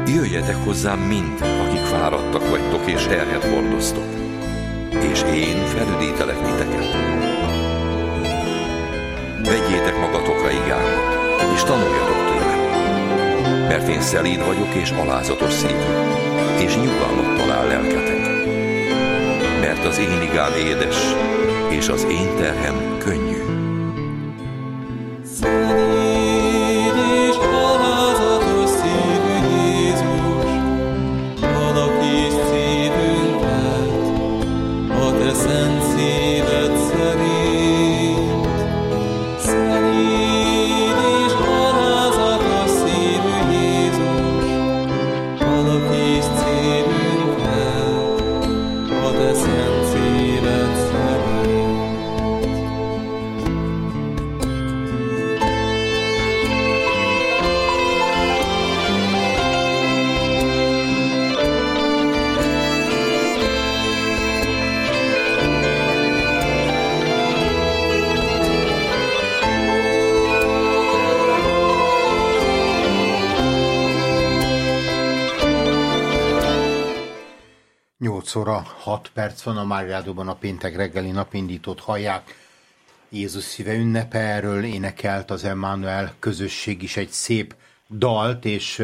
Jöjjetek hozzám mind, akik fáradtak vagytok és terhet hordoztok, és én felüdítelek titeket. Vegyétek magatokra igámat, és tanuljatok tőlem, mert én szelíd vagyok és alázatos szívű, és nyugalmat talál lelketek. Mert az én igám édes, és az én terhem könnyű. Óra 6 perc van a Máriádóban, a péntek reggeli napindítót hallják. Jézus szíve ünnepe, erről énekelt az Emmanuel közösség is egy szép dalt, és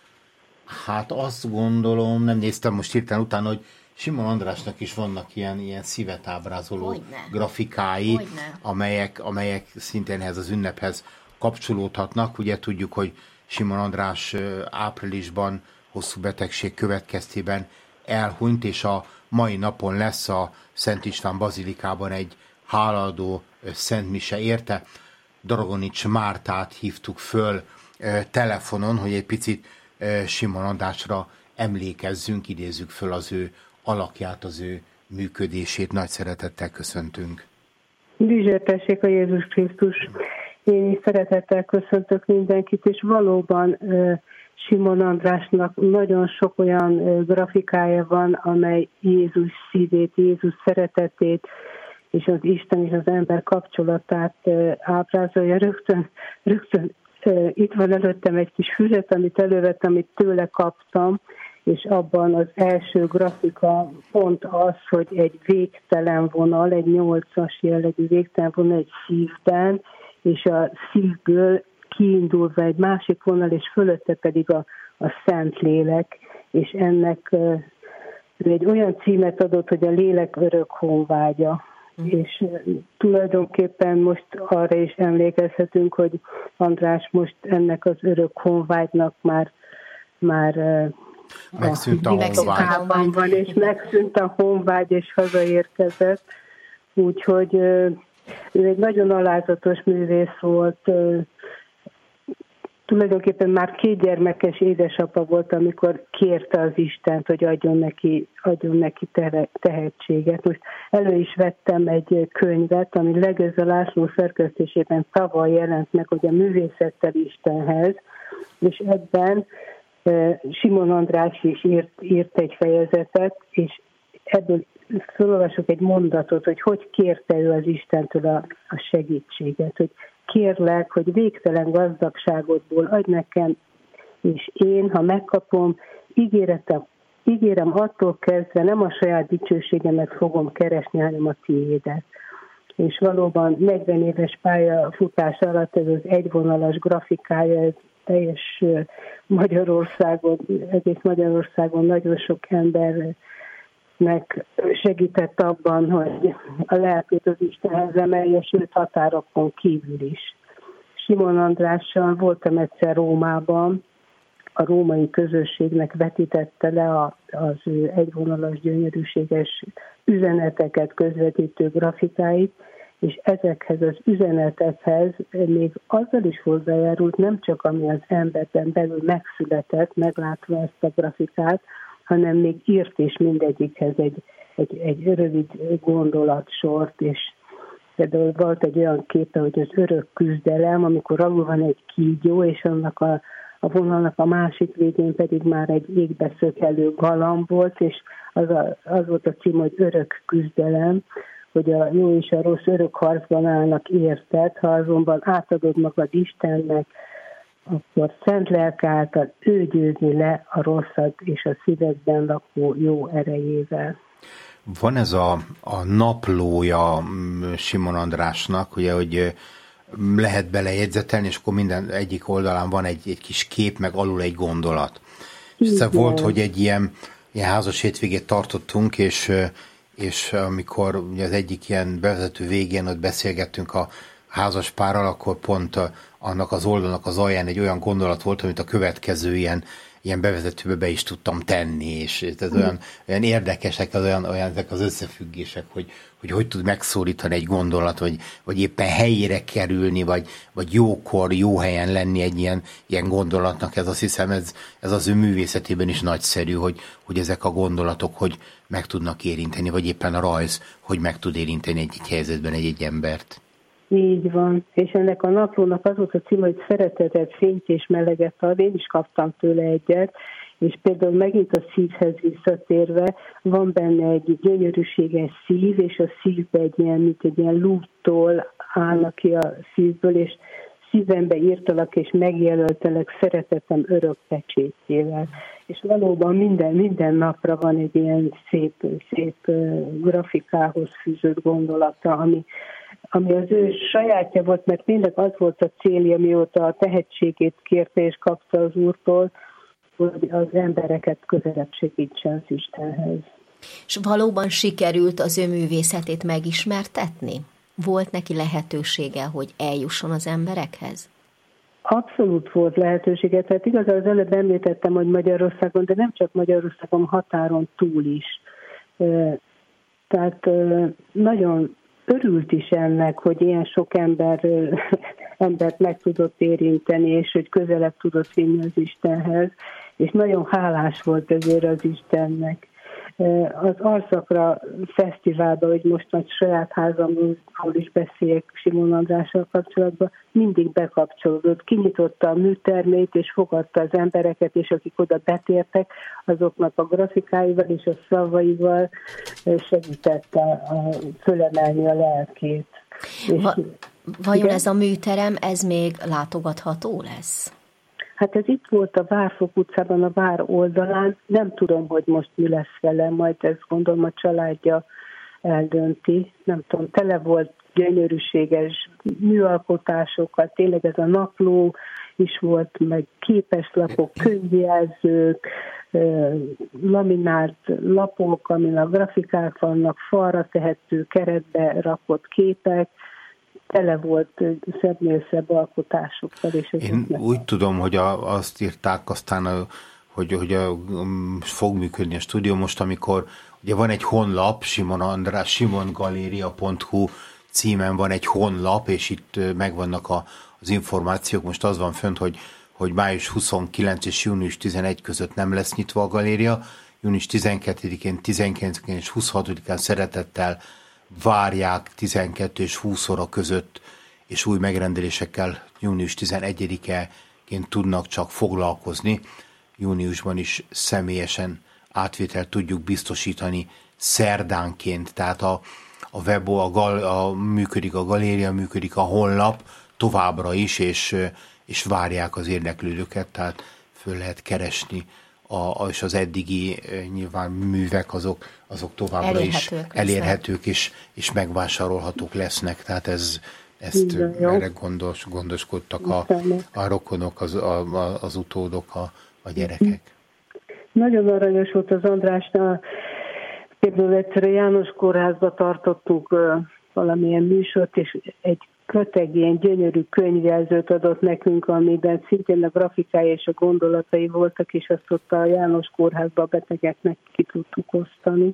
hát azt gondolom, nem néztem most hirtelen utána, hogy Simon Andrásnak is vannak ilyen szívet ábrázoló grafikái, amelyek szintén ehhez az ünnephez kapcsolódhatnak. Ugye tudjuk, hogy Simon András áprilisban hosszú betegség következtében elhunyt, és a mai napon lesz a Szent István bazilikában egy hálaadó szentmise érte. Dragonics Mártát hívtuk föl telefonon, hogy egy picit Simon Andrásra emlékezzünk, idézzük föl az ő alakját, az ő működését. Nagy szeretettel köszöntünk. Dicsértessék a Jézus Krisztus! Én is szeretettel köszöntök mindenkit, és valóban Simon Andrásnak nagyon sok olyan grafikája van, amely Jézus szívét, Jézus szeretetét és az Isten és az ember kapcsolatát ábrázolja. Rögtön itt van előttem egy kis füzet, amit elővettem, amit tőle kaptam, és abban az első grafika pont az, hogy egy végtelen vonal, egy 8-as jellegű végtelen vonal egy szívben, és a szívből kiindulva egy másik vonal, és fölötte pedig a Szentlélek, és ennek egy olyan címet adott, hogy a lélek örök honvágya. És tulajdonképpen most arra is emlékezhetünk, hogy András most ennek az örök honvágynak már megszűnt a honvágy. Van, és megszűnt a honvágy, és hazaérkezett. Úgyhogy ő egy nagyon alázatos művész volt. Tulajdonképpen már 2 gyermekes édesapa volt, amikor kérte az Istent, hogy adjon neki tehetséget. Most elő is vettem egy könyvet, ami Legőző László szerkesztésében tavaly jelent meg, hogy a művészettel Istenhez, és ebben Simon András is írt egy fejezetet, és ebből felolvasok egy mondatot, hogy kérte ő az Istentől a segítséget, hogy kérlek, hogy végtelen gazdagságodból adj nekem, és én, ha megkapom, ígérem attól kezdve nem a saját dicsőségemet fogom keresni, hanem a tiédet. És valóban 40 éves pályafutás alatt ez az egyvonalas grafikája, ez teljes egész Magyarországon nagyon sok embernek segített abban, hogy a lelkét az Istenhez emelje, sőt határokon kívül is. Simon Andrással voltam egyszer Rómában, a római közösségnek vetítette le az ő egyvonalas, gyönyörűséges üzeneteket közvetítő grafikáit, és ezekhez az üzenetekhez még azzal is hozzájárult, nem csak ami az emberben belül megszületett, meglátva ezt a grafikát, hanem még írt is mindegyikhez egy rövid gondolatsort, és például volt egy olyan képe, hogy az örök küzdelem, amikor alul van egy kígyó, és annak a vonalnak a másik végén pedig már egy égbe szökelő galamb volt, és az volt a cím, hogy örök küzdelem, hogy a jó és a rossz örök harcban állnak érted, ha azonban átadod magad Istennek, akkor szent lelke által ő győzni le a rosszat és a szívedben lakó jó erejével. Van ez a naplója Simon Andrásnak, ugye, hogy lehet belejegyzetelni, és akkor minden egyik oldalán van egy kis kép, meg alul egy gondolat. És volt, hogy egy ilyen házas hétvégét tartottunk, és amikor ugye az egyik ilyen bevezető végén ott beszélgettünk a házas párral, akkor pont annak az oldalnak az alján egy olyan gondolat volt, amit a következő ilyen bevezetőbe be is tudtam tenni, és ez olyan érdekesek olyan ezek az összefüggések, hogy tud megszólítani egy gondolat, vagy éppen helyére kerülni, vagy jókor, jó helyen lenni egy ilyen gondolatnak. Ez azt hiszem, ez az ő művészetében is nagyszerű, hogy ezek a gondolatok, hogy meg tudnak érinteni, vagy éppen a rajz, hogy meg tud érinteni egy helyzetben egy embert. Így van, és ennek a naplónak az volt a cím, hogy szeretetet, fényt és meleget ad, én is kaptam tőle egyet, és például megint a szívhez visszatérve, van benne egy gyönyörűséges szív, és a szívbe mint egy ilyen lúptól állnak ki a szívből, és szívembe írtalak, és megjelöltelek szeretetem örök pecsétjével. És valóban minden napra van egy ilyen szép grafikához fűzött gondolata, ami az ő sajátja volt, mert tényleg az volt a célja, mióta a tehetségét kérte és kapta az Úrtól, hogy az embereket közelebb segítsen az Istenhez. És valóban sikerült az ő művészetét megismertetni? Volt neki lehetősége, hogy eljusson az emberekhez? Abszolút volt lehetősége. Tehát igazán az előbb említettem, hogy Magyarországon, de nem csak Magyarországon, határon túl is. Tehát nagyon örült is ennek, hogy ilyen sok embert meg tudott érinteni, és hogy közelebb tudott vinni az Istenhez, és nagyon hálás volt ezért az Istennek. Az Arszakra fesztiválban, hogy most nagy saját házamról is beszéljek Simon Andrással kapcsolatban, mindig bekapcsolódott, kinyitotta a műtermét, és fogadta az embereket, és akik oda betértek, azoknak a grafikáival és a szavaival segítette fölemelni a lelkét. Vajon ez a műterem, ez még látogatható lesz? Hát ez itt volt a Várfok utcában, a Vár oldalán. Nem tudom, hogy most mi lesz vele, majd ezt gondolom a családja eldönti. Nem tudom, tele volt gyönyörűséges műalkotásokkal, tényleg ez a napló is volt, meg képeslapok, könyvjelzők, laminált lapok, amin a grafikák vannak, falra tehető, keretbe rakott képek, tele volt szebbnél szebb alkotásokkal. És én úgy tudom, hogy azt írták aztán, hogy fog működni a stúdió most, amikor ugye van egy honlap, Simon András, simongaleria.hu címen van egy honlap, és itt megvannak az információk. Most az van fönt, hogy május 29 és június 11 között nem lesz nyitva a galéria. Június 12-én, 19-én és 26-án szeretettel várják 12 és 20 óra között, és új megrendelésekkel június 11-én tudnak csak foglalkozni. Júniusban is személyesen átvételt tudjuk biztosítani szerdánként, tehát a web, működik a galéria, működik a honlap továbbra is, és várják az érdeklődőket, tehát föl lehet keresni, és az eddigi nyilván művek azok továbbra is elérhetők és megvásárolhatók lesznek, tehát ezt erre gondoskodtak a rokonok, az utódok, a gyerekek. Nagyon aranyos volt az Andrásnál. Például egyszer a János Kórházba tartottunk valamilyen műsort, és egy köteg ilyen gyönyörű könyvjelzőt adott nekünk, amiben szintén a grafikája és a gondolatai voltak, és azt ott a János Kórházba a betegeknek ki tudtuk osztani.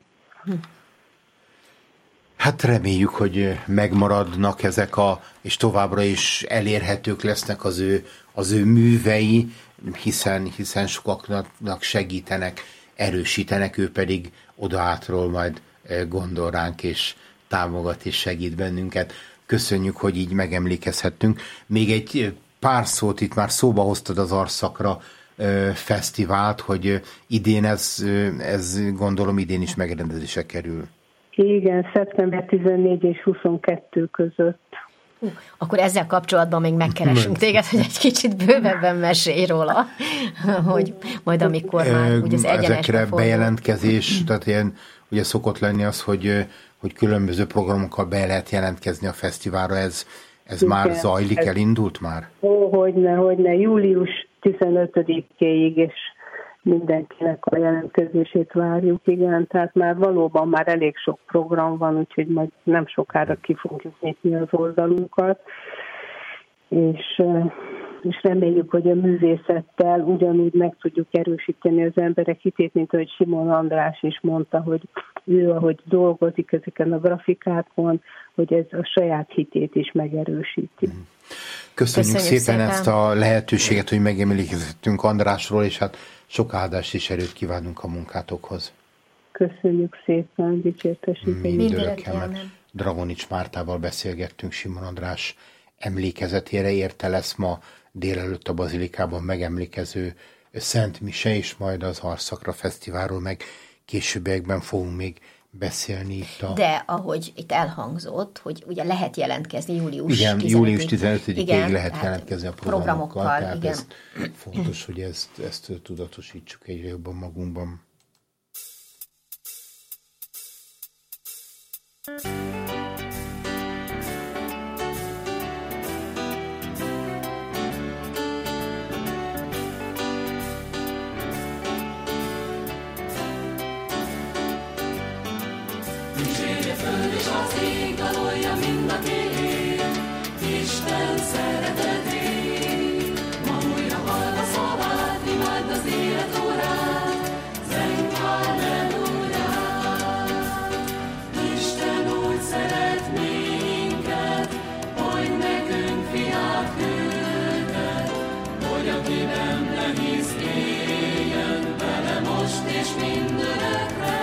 Hát reméljük, hogy megmaradnak ezek és továbbra is elérhetők lesznek az ő művei, hiszen sokaknak segítenek, erősítenek, ő pedig odahátról majd gondol ránk, és támogat és segít bennünket. Köszönjük, hogy így megemlékezhettünk. Még egy pár szót, itt már szóba hoztad az Arszakra fesztivált, hogy idén ez gondolom idén is megrendezésre kerül. Igen, szeptember 14 és 22 között. Akkor ezzel kapcsolatban még megkeresünk téged, hogy egy kicsit bővebben mesélj róla, hogy majd amikor már ugye az egyenesbe ezekre bejelentkezés, tehát ilyen, ugye szokott lenni az, hogy különböző programokkal be lehet jelentkezni a fesztiválra, ez már zajlik, elindult már? Hogyne, július 15-éig, és mindenkinek a jelentkezését várjuk, igen, tehát már valóban már elég sok program van, úgyhogy majd nem sokára ki fogjuk nyitni az oldalunkat, és reméljük, hogy a művészettel ugyanúgy meg tudjuk erősíteni az emberek hitét, mint ahogy Simon András is mondta, hogy ő, ahogy dolgozik ezeken a grafikákon, hogy ez a saját hitét is megerősíti. Köszönjük szépen ezt a lehetőséget, hogy megemlékezhetünk Andrásról, és hát sok áldást és erőt kívánunk a munkátokhoz. Köszönjük szépen, dicsértessék. Mindörökkel, mert Dragonics Mártával beszélgettünk Simon András emlékezetére, érte lesz ma délelőtt a Bazilikában megemlékező Szent Mise, és majd az Arszakra Fesztiválról, meg későbbiekben fogunk még beszélni itt De ahogy itt elhangzott, hogy ugye lehet jelentkezni július 15-ig. Igen, július 15-ig lehet jelentkezni a programokkal. Tehát igen. Ez fontos, hogy ezt tudatosítsuk egyre jobban magunkban. Isten szeretetét, ma újra hallva szavát, imádd az élet órát, zeng halleluját. Isten úgy szeret minket, hogy nekünk fiát küldte, hogy aki benne hisz éljen vele most és mindörökre.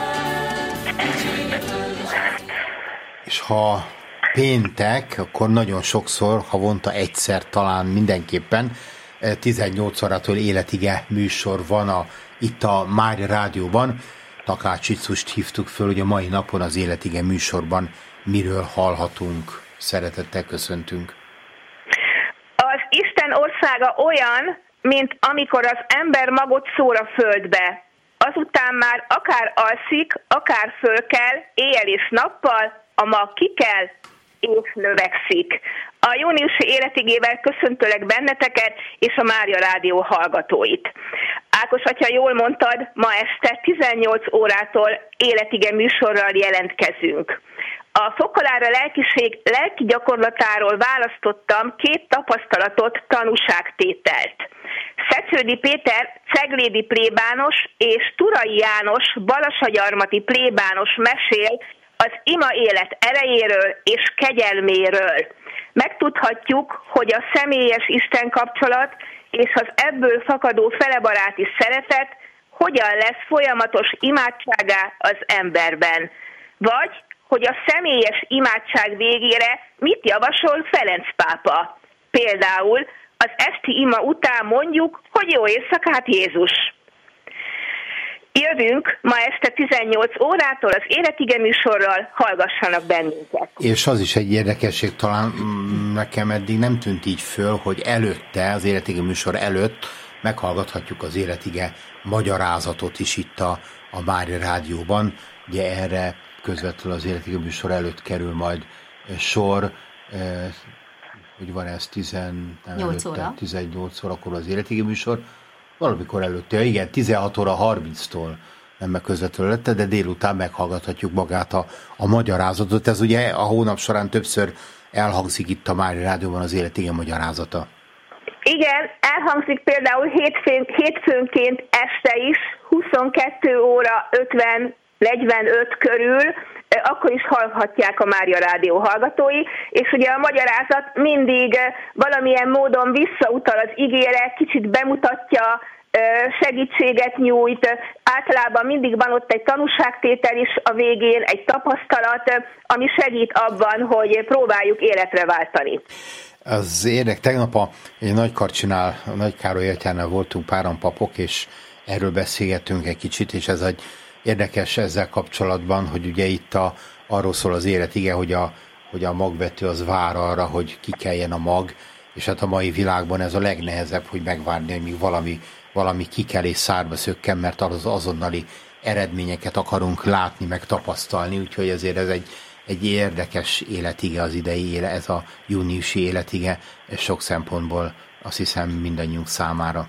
És ha péntek, akkor nagyon sokszor, havonta egyszer talán mindenképpen 18 órától életige műsor van itt a Mária Rádióban. Takács Icust hívtuk föl, hogy a mai napon az életige műsorban miről hallhatunk. Szeretettel köszöntünk. Az Isten országa olyan, mint amikor az ember magot szór a földbe. Azután már akár alszik, akár fölkel, éjjel és nappal, a mag kikel, és növekszik. A júniusi életigével köszöntőleg benneteket és a Mária Rádió hallgatóit. Ákos atya, jól mondtad, ma este 18 órától életige műsorral jelentkezünk. A Fokolára lelkiség lelki gyakorlatáról választottam 2 tapasztalatot, tanúságtételt. Szecsődi Péter ceglédi plébános és Turai János balasagyarmati plébános mesél az ima élet erejéről és kegyelméről. Megtudhatjuk, hogy a személyes Isten kapcsolat és az ebből fakadó felebaráti szeretet hogyan lesz folyamatos imádságá az emberben. Vagy, hogy a személyes imádság végére mit javasol Ferenc pápa. Például az esti ima után mondjuk, hogy jó éjszakát Jézus. Jövünk ma este 18 órától az életige műsorral, hallgassanak bennünket. És az is egy érdekesség, talán nekem eddig nem tűnt így föl, hogy előtte, az életige műsor előtt meghallgathatjuk az életige magyarázatot is itt a Mária Rádióban. Ugye erre közvetlenül az életige műsor előtt kerül majd sor, hogy van ez 18 órakor az életige műsor, valamikor előtte, igen, 16 óra 30-tól nem közvetlenül előtte, de délután meghallgathatjuk magát a magyarázatot. Ez ugye a hónap során többször elhangzik itt a Mária Rádióban az életige magyarázata. Igen, elhangzik például hétfőnként este is, 22 óra 50-45 körül, akkor is hallhatják a Mária Rádió hallgatói, és ugye a magyarázat mindig valamilyen módon visszautal az igére, kicsit bemutatja, segítséget nyújt, általában mindig van ott egy tanúságtétel is a végén, egy tapasztalat, ami segít abban, hogy próbáljuk életre váltani. Az érdek, tegnap egy Nagykarcsinál, a Nagy Károly atyánál voltunk páran papok, és erről beszélgettünk egy kicsit, és ez egy érdekes ezzel kapcsolatban, hogy ugye itt arról szól az élet, igen, hogy a hogy a magvető az vár arra, hogy kikeljen a mag, és hát a mai világban ez a legnehezebb, hogy megvárni, hogy míg valami kikel és szárba szökken, mert az azonnali eredményeket akarunk látni, meg tapasztalni, úgyhogy ezért ez egy érdekes életige az idei, ez a júniusi életige, és sok szempontból azt hiszem mindannyiunk számára.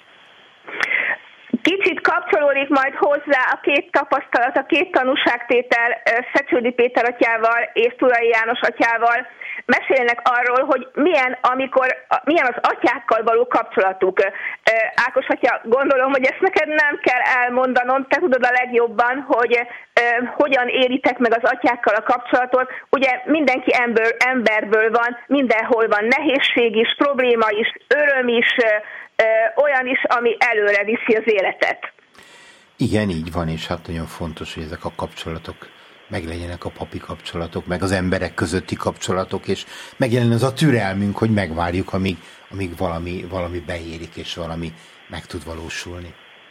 Kicsit kapcsolódik majd hozzá a két tapasztalat, a két tanúságtétel Szecsődi Péter atyával és Turai János atyával. Mesélnek arról, hogy milyen az atyákkal való kapcsolatuk. Ákos atya, gondolom, hogy ezt neked nem kell elmondanom, te tudod a legjobban, hogy hogyan éritek meg az atyákkal a kapcsolatot. Ugye mindenki emberből van, mindenhol van nehézség is, probléma is, öröm is, olyan is, ami előre viszi az életet. Igen, így van, és hát nagyon fontos, hogy ezek a kapcsolatok meglegyenek, a papi kapcsolatok, meg az emberek közötti kapcsolatok, és megjelenne az a türelmünk, hogy megvárjuk, amíg valami beérik, és valami meg tud valósulni.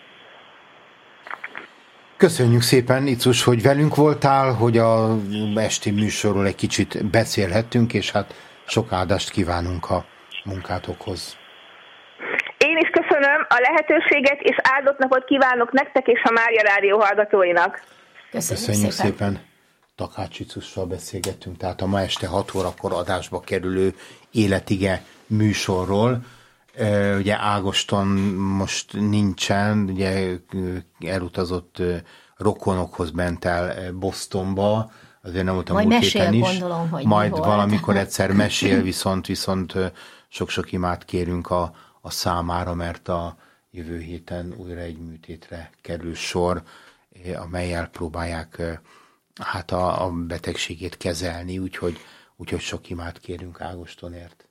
Köszönjük szépen, Icus, hogy velünk voltál, hogy a esti műsorról egy kicsit beszélhettünk, és hát sok áldást kívánunk a munkátokhoz. Én is köszönöm a lehetőséget, és áldott napot kívánok nektek és a Mária Rádió hallgatóinak. Köszönjük szépen. Takács Icussal beszélgettünk, tehát a ma este 6 órakor adásba kerülő Életige műsorról. Ugye Ágoston most nincsen, ugye elutazott rokonokhoz, ment el Bostonba, azért nem volt a múlt héten is. Gondolom, hogy majd valamikor egyszer mesél, viszont sok-sok imát kérünk a számára, mert a jövő héten újra egy műtétre kerül sor, amellyel próbálják hát a betegségét kezelni, úgyhogy sok imát kérünk Ágostonért.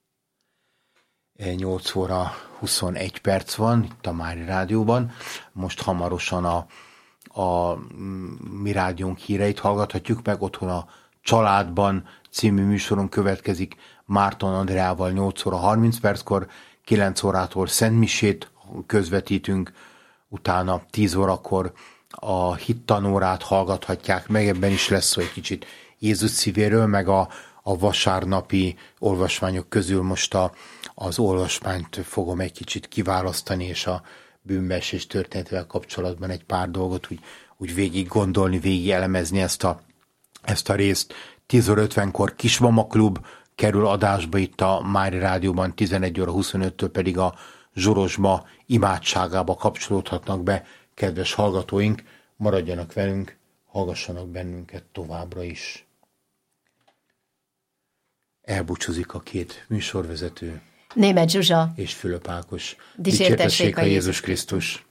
8 óra 21 perc van itt a Mária Rádióban. Most hamarosan a mi rádiónk híreit hallgathatjuk meg. Otthon a Családban című műsoron következik Márton Andreával 8 óra 30 perckor, 9 órától szentmisét közvetítünk, utána 10 órakor a hittanórát hallgathatják meg, ebben is lesz szó egy kicsit Jézus szívéről, meg a vasárnapi olvasmányok közül most az olvasmányt fogom egy kicsit kiválasztani, és a bűnbeesés történetével kapcsolatban egy pár dolgot úgy végig gondolni, végig elemezni ezt a részt. 10:50-kor Kismama Klub kerül adásba itt a Mária Rádióban, 11 óra 25-től pedig a Zsorozsma imádságába kapcsolódhatnak be kedves hallgatóink, maradjanak velünk, hallgassanak bennünket továbbra is. Elbúcsúzik a két műsorvezető, Németh Zsuzsa és Fülöp Ákos. Dicsértessék a Jézus Krisztus!